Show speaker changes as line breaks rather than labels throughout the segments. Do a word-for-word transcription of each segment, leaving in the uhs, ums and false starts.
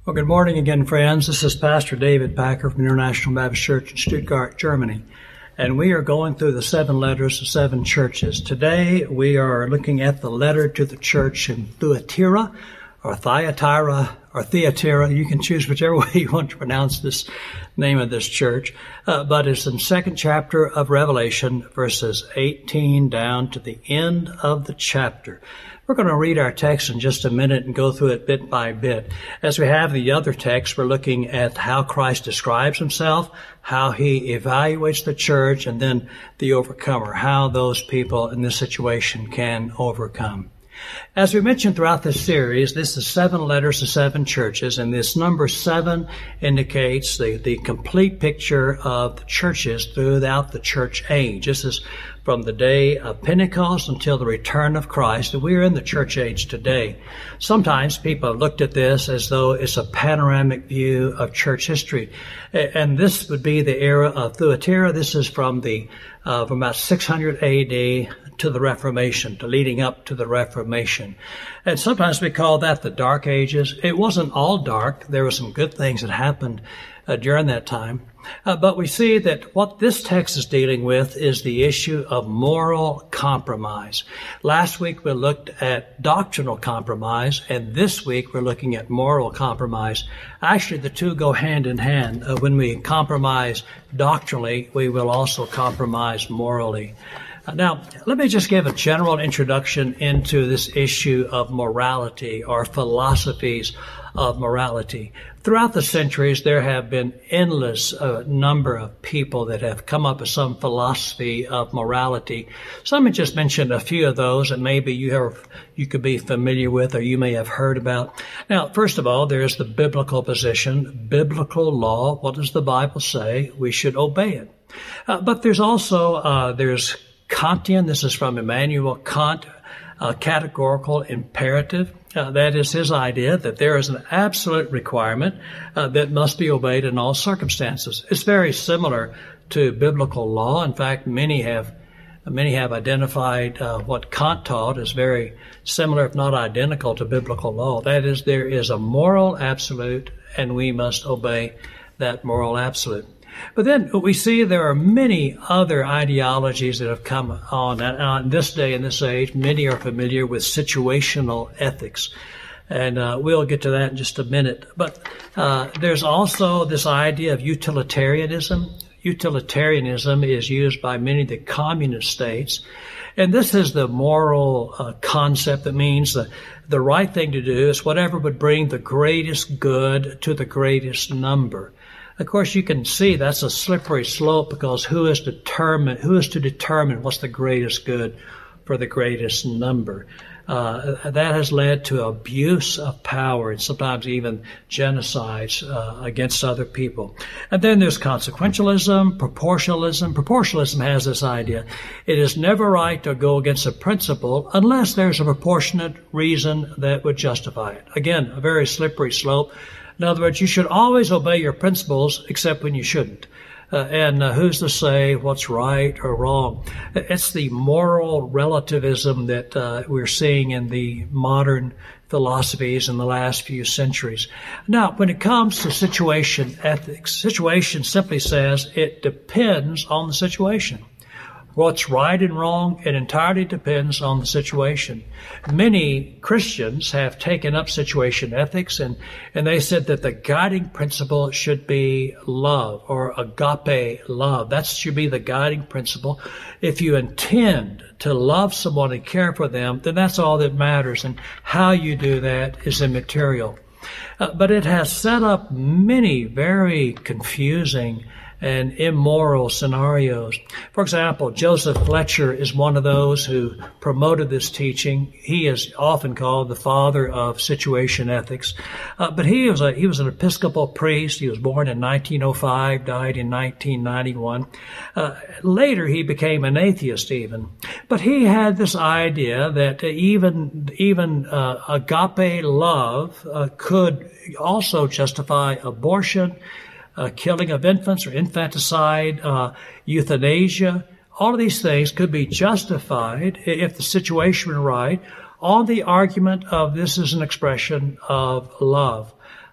Well, good morning again, friends. This is Pastor David Packer from International Baptist Church in Stuttgart, Germany. And we are going through the seven letters to seven churches. Today, we are looking at the letter to the church in Thyatira, or Thyatira, or Thyatira. You can choose whichever way you want to pronounce this name of this church. Uh, but it's in second chapter of Revelation, verses eighteen down to the end of the chapter. We're going to read our text in just a minute and go through it bit by bit. As we have the other text, we're looking at how Christ describes himself, how he evaluates the church, and then the overcomer, how those people in this situation can overcome. As we mentioned throughout this series, this is seven letters to seven churches, and this number seven indicates the, the complete picture of the churches throughout the church age. This is from the day of Pentecost until the return of Christ, and we are in the church age today. Sometimes people have looked at this as though it's a panoramic view of church history, and this would be the era of Thyatira. This is from the uh, from about six hundred A D to the Reformation, to leading up to the Reformation. And sometimes we call that the Dark Ages. It wasn't all dark. There were some good things that happened uh, during that time. Uh, but we see that what this text is dealing with is the issue of moral compromise. Last week we looked at doctrinal compromise, and this week we're looking at moral compromise. Actually, the two go hand in hand. Uh, when we compromise doctrinally, we will also compromise morally. Now, let me just give a general introduction into this issue of morality or philosophies of morality. Throughout the centuries, there have been endless uh, number of people that have come up with some philosophy of morality. So let me just mention a few of those that maybe you have, you could be familiar with or you may have heard about. Now, first of all, there's the biblical position, biblical law. What does the Bible say? We should obey it. Uh, but there's also, uh, there's Kantian. This is from Immanuel Kant, uh, categorical imperative. Uh, that is his idea that there is an absolute requirement uh, that must be obeyed in all circumstances. It's very similar to biblical law. In fact, many have many have identified uh, what Kant taught as very similar, if not identical, to biblical law. That is, there is a moral absolute, and we must obey that moral absolute. But then we see there are many other ideologies that have come on. And on this day and this age, many are familiar with situational ethics. And uh, we'll get to that in just a minute. But uh, there's also this idea of utilitarianism. Utilitarianism is used by many of the communist states. And this is the moral uh, concept that means the, the right thing to do is whatever would bring the greatest good to the greatest number. Of course, you can see that's a slippery slope because who is determined, who is to determine what's the greatest good for the greatest number? Uh, that has led to abuse of power and sometimes even genocides uh, against other people. And then there's consequentialism, proportionalism. Proportionalism has this idea. It is never right to go against a principle unless there's a proportionate reason that would justify it. Again, a very slippery slope. In other words, you should always obey your principles except when you shouldn't. Uh, and uh, who's to say what's right or wrong? It's the moral relativism that uh, we're seeing in the modern philosophies in the last few centuries. Now, when it comes to situation ethics, situation simply says it depends on the situation. What's right and wrong, it entirely depends on the situation. Many Christians have taken up situation ethics, and, and they said that the guiding principle should be love, or agape love. That should be the guiding principle. If you intend to love someone and care for them, then that's all that matters, and how you do that is immaterial. Uh, but it has set up many very confusing and immoral scenarios. For example, Joseph Fletcher is one of those who promoted this teaching. He is often called the father of situation ethics. Uh, but he was a, he was an Episcopal priest. He was born in nineteen oh five, died in nineteen ninety-one. Uh, later he became an atheist even. But he had this idea that even, even, uh, agape love, uh, could also justify abortion, Uh, killing of infants or infanticide, uh, euthanasia. All of these things could be justified if the situation were right on the argument of this is an expression of love.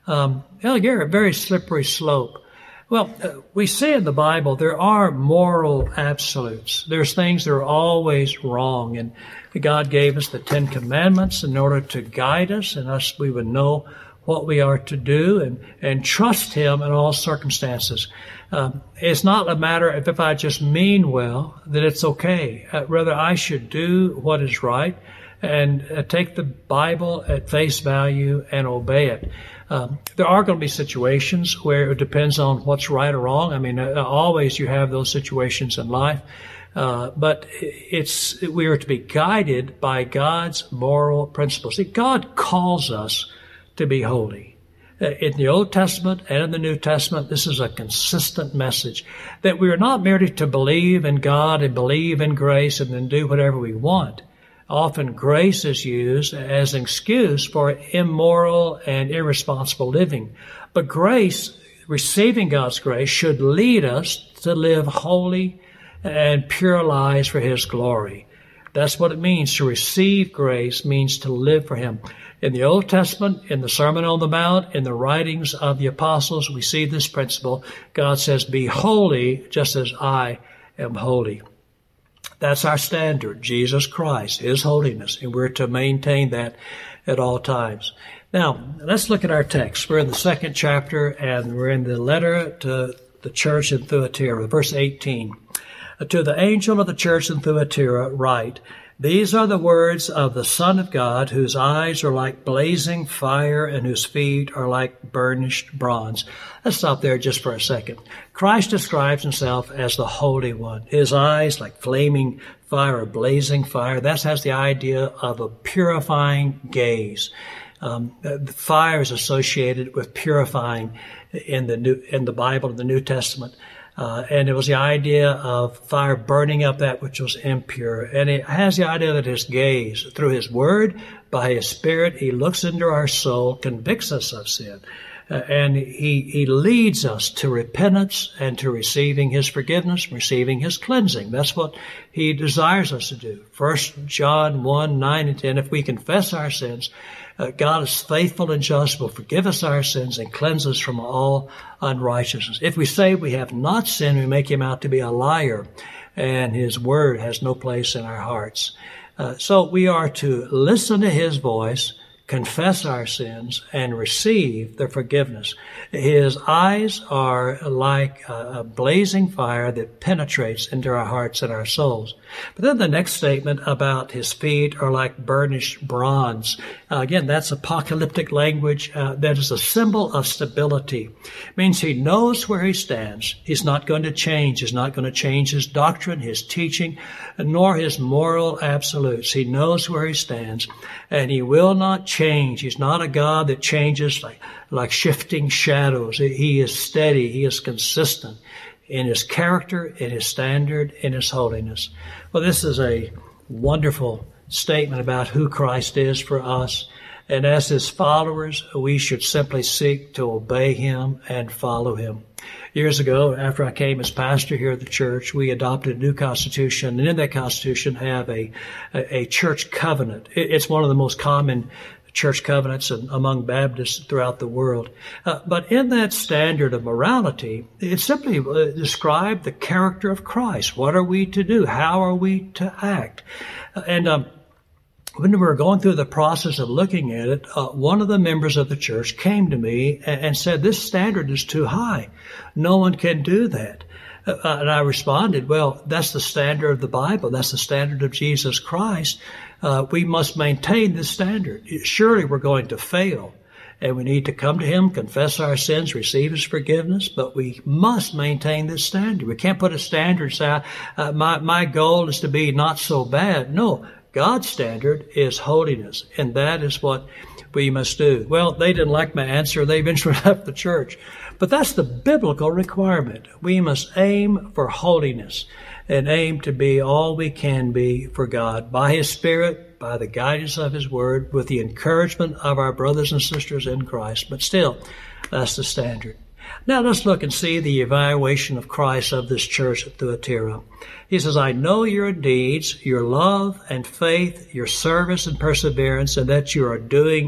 Um, well, you're a very slippery slope. Well, uh, we see in the Bible there are moral absolutes. There's things that are always wrong, and God gave us the Ten Commandments in order to guide us, and us we would know what we are to do and, and trust Him in all circumstances. Um, it's not a matter of if I just mean well, that it's okay. Uh, rather, I should do what is right and uh, take the Bible at face value and obey it. Um, there are going to be situations where it depends on what's right or wrong. I mean, uh, always you have those situations in life. Uh, but it's, we are to be guided by God's moral principles. See, God calls us to be holy. In the Old Testament and in the New Testament, this is a consistent message that we are not merely to believe in God and believe in grace and then do whatever we want. Often grace is used as an excuse for immoral and irresponsible living. But grace, receiving God's grace, should lead us to live holy and pure lives for His glory. That's what it means. To receive grace means to live for Him. In the Old Testament, in the Sermon on the Mount, in the writings of the apostles, we see this principle. God says, be holy just as I am holy. That's our standard, Jesus Christ, His holiness, and we're to maintain that at all times. Now, let's look at our text. We're in the second chapter, and we're in the letter to the church in Thyatira, verse eighteen. To the angel of the church in Thyatira write, these are the words of the Son of God, whose eyes are like blazing fire and whose feet are like burnished bronze. Let's stop there just for a second. Christ describes Himself as the Holy One. His eyes like flaming fire or blazing fire. That has the idea of a purifying gaze. Um, the fire is associated with purifying in the new, in the Bible, in the New Testament. Uh, and it was the idea of fire burning up that which was impure. And it has the idea that His gaze, through His Word, by His Spirit, He looks into our soul, convicts us of sin. Uh, and he, he leads us to repentance and to receiving His forgiveness, receiving His cleansing. That's what He desires us to do. First John one, nine and ten, if we confess our sins, Uh, God is faithful and just, will forgive us our sins and cleanse us from all unrighteousness. If we say we have not sinned, we make Him out to be a liar, and His word has no place in our hearts. Uh, so we are to listen to His voice, confess our sins, and receive the forgiveness. His eyes are like a blazing fire that penetrates into our hearts and our souls. But then the next statement about His feet are like burnished bronze. Uh, again, that's apocalyptic language. Uh, that is a symbol of stability. It means He knows where He stands. He's not going to change. He's not going to change His doctrine, His teaching, nor His moral absolutes. He knows where He stands, and He will not change. He's not a God that changes like, like shifting shadows. He is steady. He is consistent in His character, in His standard, in His holiness. Well, this is a wonderful statement about who Christ is for us. And as His followers, we should simply seek to obey Him and follow Him. Years ago, after I came as pastor here at the church, we adopted a new constitution, and in that constitution have a, a, a church covenant. It's one of the most common church covenants among Baptists throughout the world. Uh, but in that standard of morality, it simply uh, described the character of Christ. What are we to do? How are we to act? Uh, and um, when we were going through the process of looking at it, uh, one of the members of the church came to me and, and said, this standard is too high. No one can do that. Uh, and I responded, well, that's the standard of the Bible. That's the standard of Jesus Christ. Uh, we must maintain this standard. Surely we're going to fail, and we need to come to Him, confess our sins, receive His forgiveness, but we must maintain this standard. We can't put a standard and say, uh, my, my goal is to be not so bad. No, God's standard is holiness, and that is what we must do. Well, they didn't like my answer. They eventually left the church. But that's the biblical requirement. We must aim for holiness and aim to be all we can be for God by His Spirit, by the guidance of His Word, with the encouragement of our brothers and sisters in Christ. But still, that's the standard. Now let's look and see the evaluation of Christ of this church at Thyatira. He says, I know your deeds, your love and faith, your service and perseverance, and that you are doing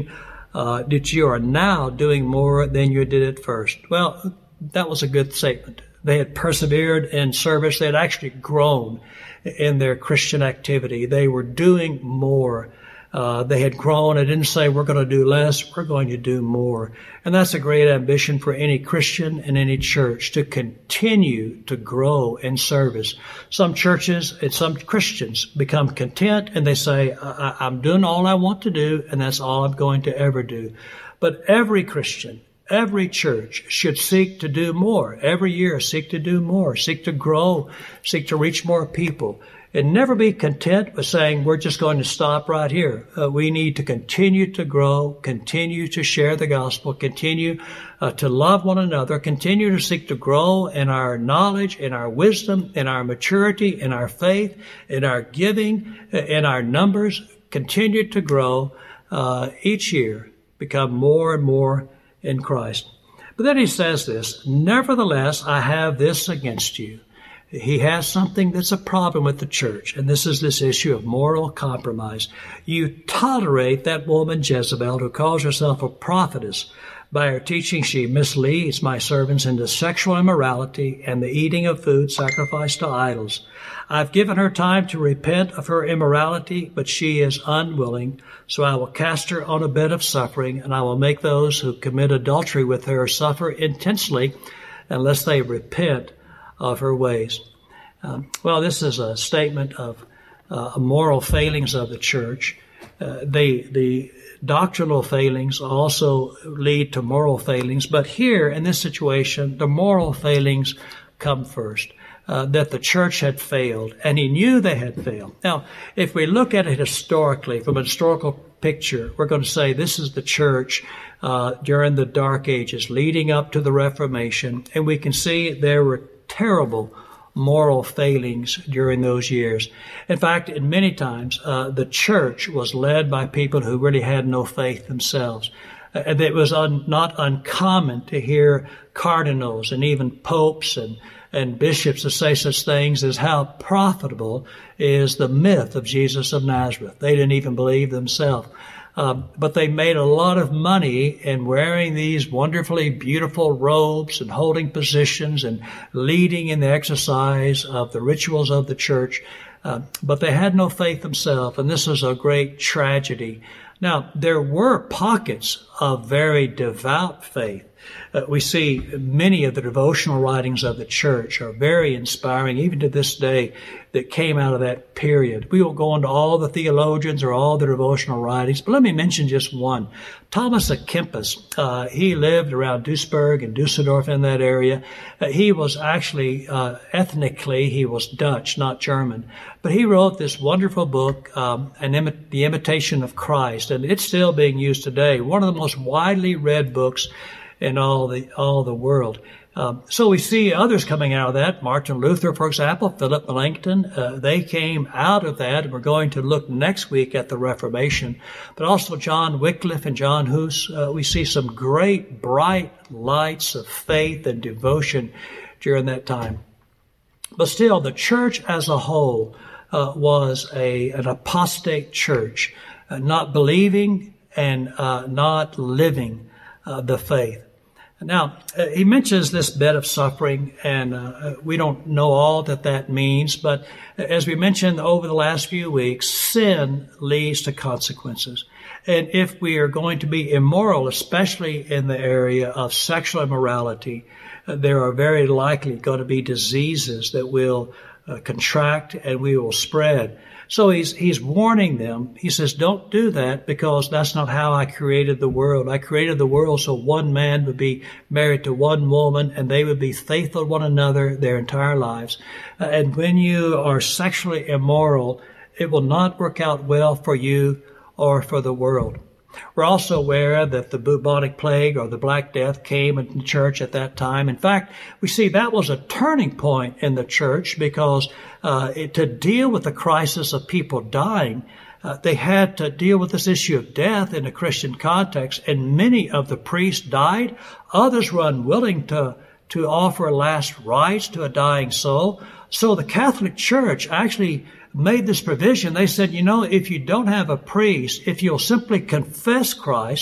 uh, that you are now doing more than you did at first. Well, that was a good statement. They had persevered in service. They had actually grown in their Christian activity. They were doing more. Uh, they had grown. I didn't say we're going to do less, we're going to do more. And that's a great ambition for any Christian and any church, to continue to grow in service. Some churches and some Christians become content and they say, I- I'm doing all I want to do and that's all I'm going to ever do. But every Christian, every church should seek to do more. Every year seek to do more, seek to grow, seek to reach more people. And never be content with saying we're just going to stop right here. Uh, we need to continue to grow, continue to share the gospel, continue uh, to love one another, continue to seek to grow in our knowledge, in our wisdom, in our maturity, in our faith, in our giving, in our numbers. Continue to grow uh, each year, become more and more in Christ. But then he says this, nevertheless, I have this against you. He has something that's a problem with the church, and this is this issue of moral compromise. You tolerate that woman Jezebel, who calls herself a prophetess. By her teaching, she misleads my servants into sexual immorality and the eating of food sacrificed to idols. I've given her time to repent of her immorality, but she is unwilling. So I will cast her on a bed of suffering, and I will make those who commit adultery with her suffer intensely unless they repent of her ways. Um, well, this is a statement of uh, moral failings of the church. Uh, the the doctrinal failings also lead to moral failings, but here in this situation, the moral failings come first. Uh, that the church had failed, and he knew they had failed. Now, if we look at it historically, from a historical picture, we're going to say this is the church uh, during the Dark Ages, leading up to the Reformation, and we can see there were terrible moral failings during those years. In fact, in many times, uh, the church was led by people who really had no faith themselves. Uh, it was un- not uncommon to hear cardinals and even popes and, and bishops to say such things as how profitable is the myth of Jesus of Nazareth. They didn't even believe themselves. Um, but they made a lot of money in wearing these wonderfully beautiful robes and holding positions and leading in the exercise of the rituals of the church. Uh, but they had no faith themselves, and this is a great tragedy. Now, there were pockets of very devout faith. Uh, we see many of the devotional writings of the church are very inspiring, even to this day, that came out of that period. We won't go into all the theologians or all the devotional writings, but let me mention just one. Thomas à Kempis, uh, he lived around Duisburg and Dusseldorf in that area. Uh, he was actually, uh, ethnically, he was Dutch, not German. But he wrote this wonderful book, um, an Imi- The Imitation of Christ, and it's still being used today. One of the most widely read books in all the all the world. Um, so we see others coming out of that. Martin Luther, for example, Philip Melanchthon, uh, they came out of that. We're going to look next week at the Reformation. But also John Wycliffe and John Hus. Uh, we see some great bright lights of faith and devotion during that time. But still, the church as a whole uh, was a an apostate church, uh, not believing and uh, not living uh, the faith. Now, uh, he mentions this bed of suffering, and uh, we don't know all that that means, but as we mentioned over the last few weeks, sin leads to consequences. And if we are going to be immoral, especially in the area of sexual immorality, uh, there are very likely going to be diseases that will uh, contract and we will spread. So he's, he's warning them. He says, don't do that because that's not how I created the world. I created the world so one man would be married to one woman and they would be faithful to one another their entire lives. Uh, and when you are sexually immoral, it will not work out well for you or for the world. We're also aware that the bubonic plague or the Black Death came in the church at that time. In fact, we see that was a turning point in the church because uh, it, to deal with the crisis of people dying, uh, they had to deal with this issue of death in a Christian context, and many of the priests died. Others were unwilling to, to offer last rites to a dying soul. So the Catholic Church actually made this provision. They said, you know, if you don't have a priest, if you'll simply confess Christ,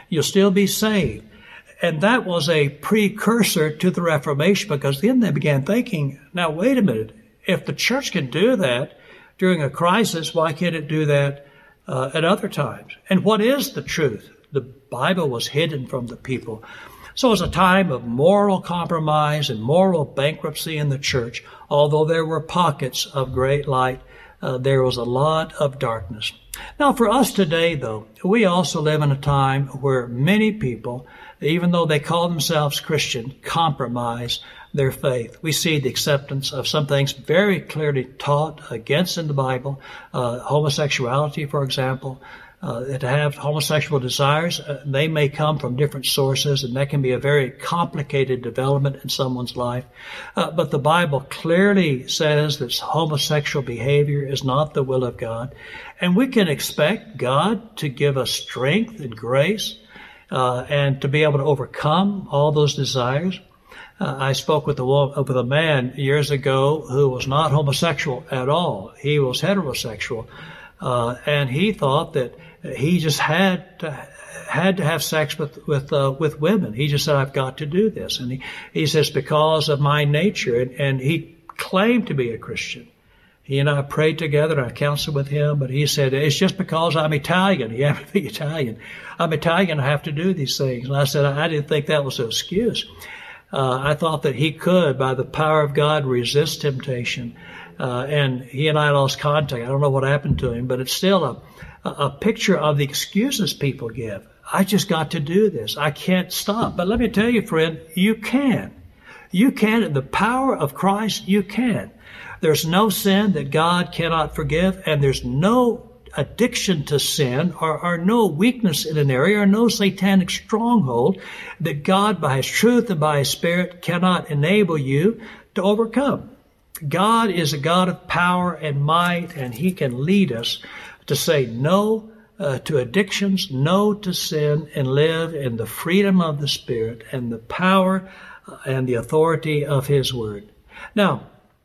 You'll still be saved. And that was a precursor to the Reformation, because then they began thinking, now wait a minute, if the church can do that during a crisis, why can't it do that uh, at other times? And what is the truth? The Bible was hidden from the people. So it was a time of moral compromise and moral bankruptcy in the church. Although there were pockets of great light, uh, there was a lot of darkness. Now for us today, though, we also live in a time where many people, even though they call themselves Christian, compromise their faith. We see the acceptance of some things very clearly taught against in the Bible, uh, homosexuality, for example. Uh, to have homosexual desires, uh, they may come from different sources, and that can be a very complicated development in someone's life. Uh, but the Bible clearly says that homosexual behavior is not the will of God. And we can expect God to give us strength and grace uh, and to be able to overcome all those desires. Uh, I spoke with a, with a man years ago who was not homosexual at all. He was heterosexual. Uh, and he thought that he just had to, had to have sex with, with, uh, with women. He just said, I've got to do this. And he, he says, because of my nature. And, and he claimed to be a Christian. He and I prayed together, and I counseled with him, but he said, it's just because I'm Italian. You have to be Italian. I'm Italian. I have to do these things. And I said, I didn't think that was an excuse. Uh, I thought that he could, by the power of God, resist temptation. Uh, and he and I lost contact. I don't know what happened to him, but it's still a, a picture of the excuses people give. I just got to do this. I can't stop. But let me tell you, friend, you can. You can. In the power of Christ, you can. There's no sin that God cannot forgive, and there's no addiction to sin or, or no weakness in an area or no satanic stronghold that God, by His truth and by His Spirit, cannot enable you to overcome. God is a God of power and might, and He can lead us to say no uh, to addictions, no to sin, and live in the freedom of the Spirit and the power and the authority of His Word. Now,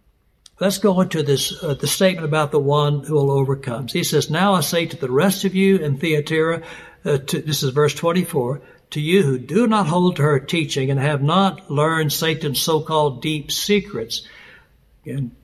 let's go into this, uh, the statement about the one who will overcome. He says, now I say to the rest of you in Thyatira, uh, to, this is verse twenty-four, to you who do not hold to her teaching and have not learned Satan's so-called deep secrets, in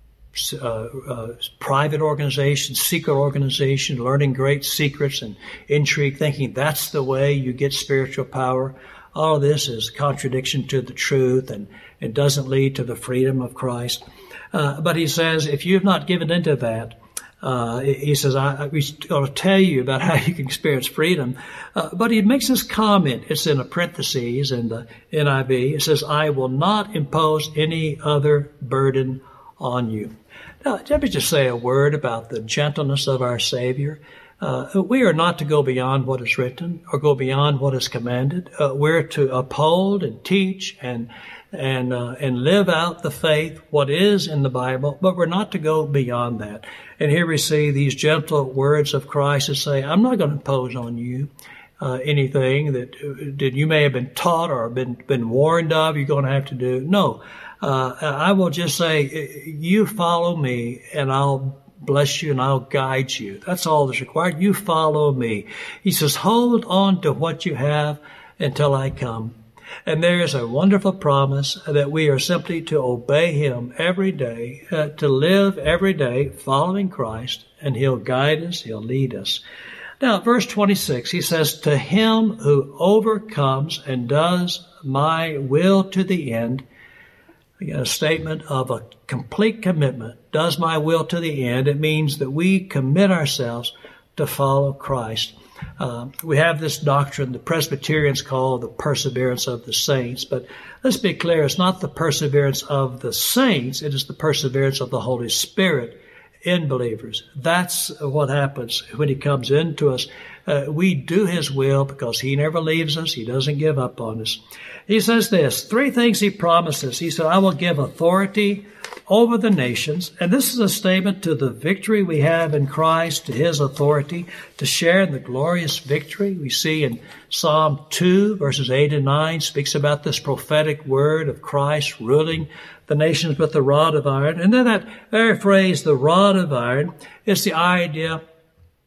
uh, uh, private organization, secret organization, learning great secrets and intrigue, thinking that's the way you get spiritual power. All of this is contradiction to the truth, and it doesn't lead to the freedom of Christ. Uh, but he says, if you have not given into that, uh, he says, I, I we're going to tell you about how you can experience freedom. Uh, but he makes this comment. It's in a parentheses in the N I V. It says, I will not impose any other burden on you. Now, let me just say a word about the gentleness of our Savior. Uh, we are not to go beyond what is written or go beyond what is commanded. Uh, we're to uphold and teach and and uh, and live out the faith, what is in the Bible, but we're not to go beyond that. And here we see these gentle words of Christ that say, I'm not going to impose on you uh, anything that, that you may have been taught or been, been warned of you're going to have to do. No, uh, I will just say, you follow me and I'll bless you and I'll guide you. That's all that's required. You follow me. He says, hold on to what you have until I come. And there is a wonderful promise that we are simply to obey Him every day, uh, to live every day following Christ, and He'll guide us, He'll lead us. Now, verse twenty-six, he says, to him who overcomes and does my will to the end. Again, a statement of a complete commitment. Does my will to the end. It means that we commit ourselves to follow Christ. Uh, we have this doctrine the Presbyterians call the perseverance of the saints, but let's be clear, it's not the perseverance of the saints, it is the perseverance of the Holy Spirit in believers. That's what happens when He comes into us. Uh, we do His will because He never leaves us. He doesn't give up on us. He says this, three things He promises. He said, I will give authority over the nations. And this is a statement to the victory we have in Christ, to His authority, to share in the glorious victory. We see in Psalm two, verses eight and nine, speaks about this prophetic word of Christ ruling the nations with the rod of iron. And then that very phrase, the rod of iron, is the idea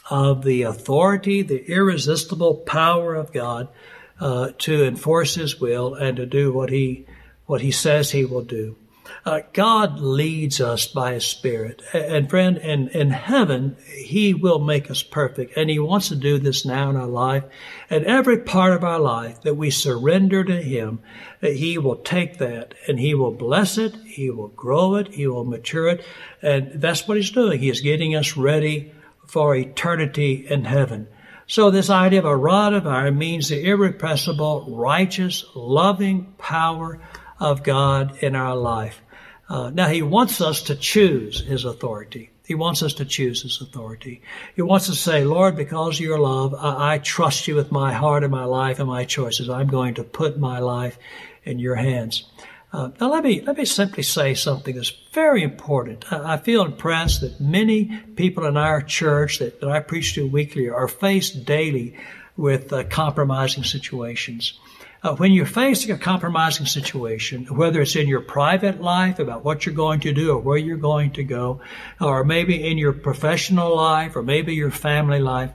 of the authority, the irresistible power of God uh, to enforce His will and to do what He what He says He will do. Uh, God leads us by His Spirit. And friend, in, in heaven, He will make us perfect. And He wants to do this now in our life. And every part of our life that we surrender to Him, that He will take that and He will bless it, He will grow it, He will mature it. And that's what He's doing. He is getting us ready for eternity in heaven. So this idea of a rod of iron means the irrepressible, righteous, loving power of God in our life. Uh, now, He wants us to choose His authority. He wants us to choose His authority. He wants us to say, Lord, because of your love, I, I trust you with my heart and my life and my choices. I'm going to put my life in your hands. Uh, now, let me let me simply say something that's very important. I, I feel impressed that many people in our church that, that I preach to weekly are faced daily with uh, compromising situations. Uh, when you're facing a compromising situation, whether it's in your private life about what you're going to do or where you're going to go, or maybe in your professional life or maybe your family life,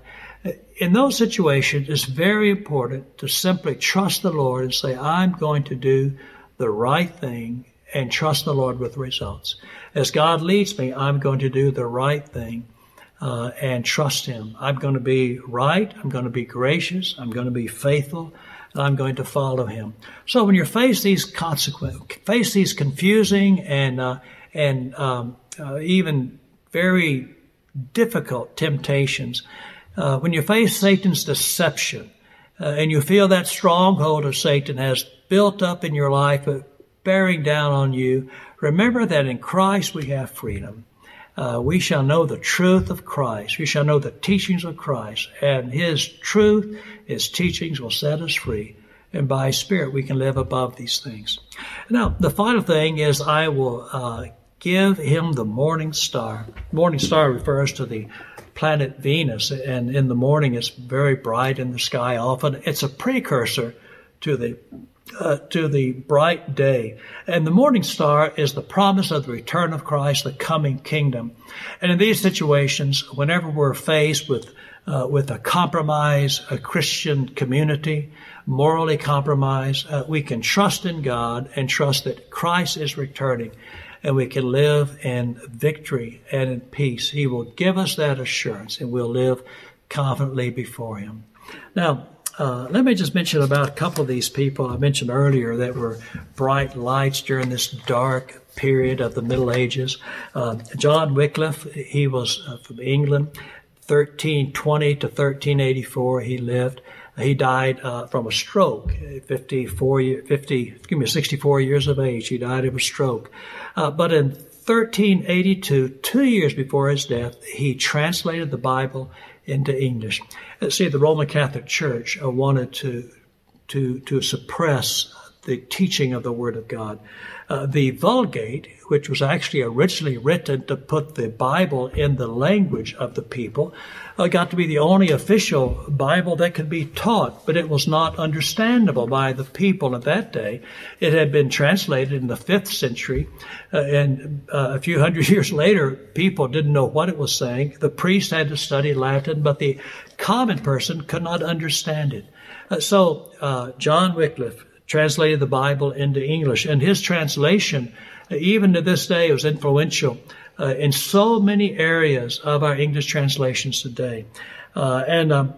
in those situations, it's very important to simply trust the Lord and say, I'm going to do the right thing and trust the Lord with results. As God leads me, I'm going to do the right thing uh, and trust Him. I'm going to be right. I'm going to be gracious. I'm going to be faithful. I'm going to follow Him. So when you face these consequences, face these confusing and uh, and um, uh, even very difficult temptations, uh, when you face Satan's deception, uh, and you feel that stronghold of Satan has built up in your life, uh, bearing down on you, remember that in Christ we have freedom. Uh, we shall know the truth of Christ. We shall know the teachings of Christ. And His truth, His teachings will set us free. And by His Spirit, we can live above these things. Now, the final thing is I will uh, give Him the morning star. Morning star refers to the planet Venus. And in the morning, it's very bright in the sky often. It's a precursor to the Uh, to the bright day. And the morning star is the promise of the return of Christ, the coming kingdom. And in these situations, whenever we're faced with uh, with a compromise, a Christian community, morally compromised, uh, we can trust in God and trust that Christ is returning, and we can live in victory and in peace. He will give us that assurance, and we'll live confidently before Him. Now, Uh, let me just mention about a couple of these people I mentioned earlier that were bright lights during this dark period of the Middle Ages. Uh, John Wycliffe, he was uh, from England, thirteen twenty to thirteen eighty-four he lived. He died uh, from a stroke, fifty-four, fifty, excuse me, sixty-four years of age. He died of a stroke. Uh, but in thirteen eighty-two, two years before his death, he translated the Bible into English. See, the Roman Catholic Church uh, wanted to to to suppress the teaching of the Word of God. Uh, the Vulgate, which was actually originally written to put the Bible in the language of the people, uh, got to be the only official Bible that could be taught, but it was not understandable by the people of that day. It had been translated in the fifth century, uh, and uh, a few hundred years later, people didn't know what it was saying. The priest had to study Latin, but the common person could not understand it. Uh, so uh, John Wycliffe translated the Bible into English, and his translation, uh, even to this day, was influential uh, in so many areas of our English translations today. Uh, and um,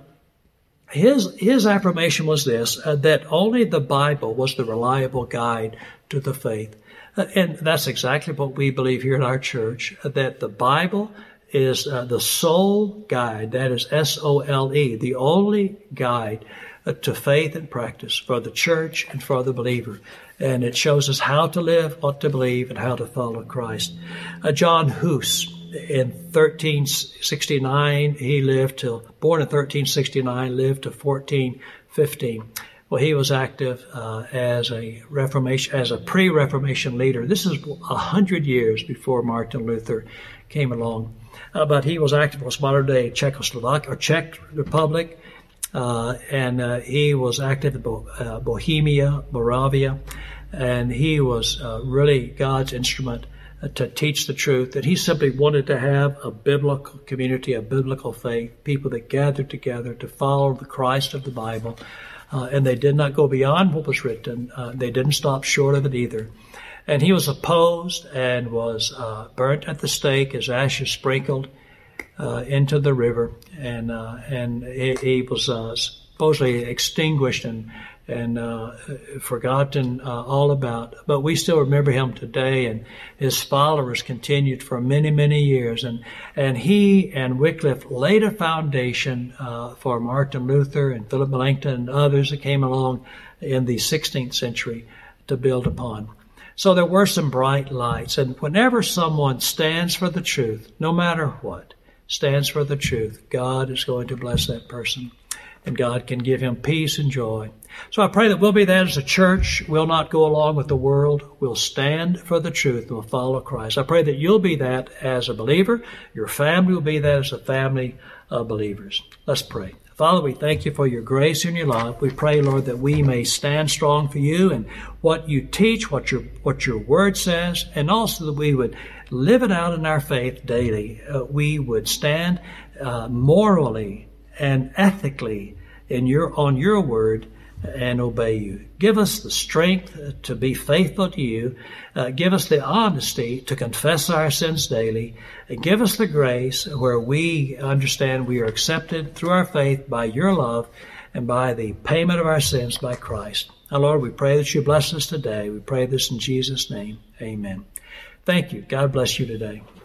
his his affirmation was this, uh, that only the Bible was the reliable guide to the faith. Uh, and that's exactly what we believe here in our church, uh, that the Bible is uh, the sole guide, that is S O L E, the only guide uh, to faith and practice for the church and for the believer. And it shows us how to live, what to believe, and how to follow Christ. Uh, John Hus, in thirteen sixty-nine, he lived till, born in thirteen sixty-nine, lived to fourteen fifteen. Well, he was active uh, as a Reformation, as a pre-Reformation leader. This is a hundred years before Martin Luther came along. Uh, but he was active in modern-day Czechoslovakia, or Czech Republic, uh, and uh, he was active in Bo- uh, Bohemia, Moravia, and he was uh, really God's instrument uh, to teach the truth, that he simply wanted to have a biblical community, a biblical faith, people that gathered together to follow the Christ of the Bible. Uh, and they did not go beyond what was written. Uh, they didn't stop short of it either. And he was opposed and was uh, burnt at the stake, his ashes sprinkled uh, into the river, and uh, and he, he was uh, supposedly extinguished and and uh, forgotten uh, all about. But we still remember him today, and his followers continued for many, many years. And and he and Wycliffe laid a foundation uh, for Martin Luther and Philip Melanchthon and others that came along in the sixteenth century to build upon. So there were some bright lights. And whenever someone stands for the truth, no matter what, stands for the truth, God is going to bless that person. And God can give him peace and joy. So I pray that we'll be that as a church. We'll not go along with the world. We'll stand for the truth and we'll follow Christ. I pray that you'll be that as a believer. Your family will be that as a family of believers. Let's pray. Father, we thank you for your grace and your love. We pray, Lord, that we may stand strong for you and what you teach, what your what your word says, and also that we would live it out in our faith daily. Uh, we would stand uh, morally and ethically in your on your word and obey you. Give us the strength to be faithful to you. Uh, give us the honesty to confess our sins daily. And give us the grace where we understand we are accepted through our faith by your love and by the payment of our sins by Christ. Now, Lord, we pray that you bless us today. We pray this in Jesus' name. Amen. Thank you. God bless you today.